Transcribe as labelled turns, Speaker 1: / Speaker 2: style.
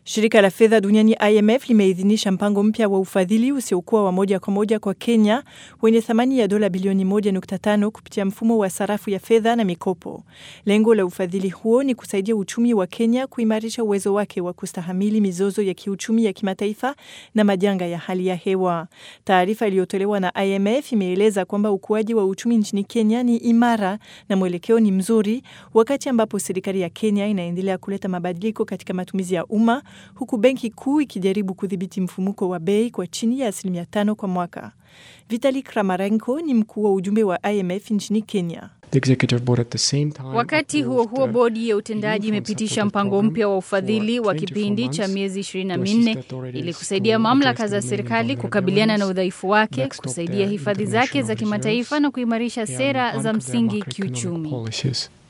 Speaker 1: Shirika la fedha duniani IMF limeidhinisha mpango mpya wa ufadhili usiokuwa wa moja kwa moja kwa Kenya wenye thamani ya dola bilioni 1.5 kupitia mfumo wa sarafu ya fedha na mikopo. Lengo la ufadhili huo ni kusaidia uchumi wa Kenya kuimarisha uwezo wake wa kustahamili mizozo ya kiuchumi ya kimataifa na majanga ya hali ya hewa. Taarifa iliyotolewa na IMF imeeleza kwamba ukuaji wa uchumi nchini Kenya ni imara na mwelekeo ni mzuri, wakati ambapo serikali ya Kenya inaendelea kuleta mabadiliko katika matumizi ya umma, huku benki kuu ikijaribu kudhibiti mfumuko wa bei kwa chini ya 5% kwa mwaka. Vitali Kramarenko ni mkuu wa ujumbe wa IMF nchini Kenya.
Speaker 2: Wakati huo huo, bodi ya utendaji imepitisha mpango mpya wa ufadhili wa kipindi cha miezi 24 ili kusaidia mamlaka za serikali kukabiliana na udhaifu wake, kusaidia hifadhi zake za kimataifa na kuimarisha sera za msingi kiuchumi.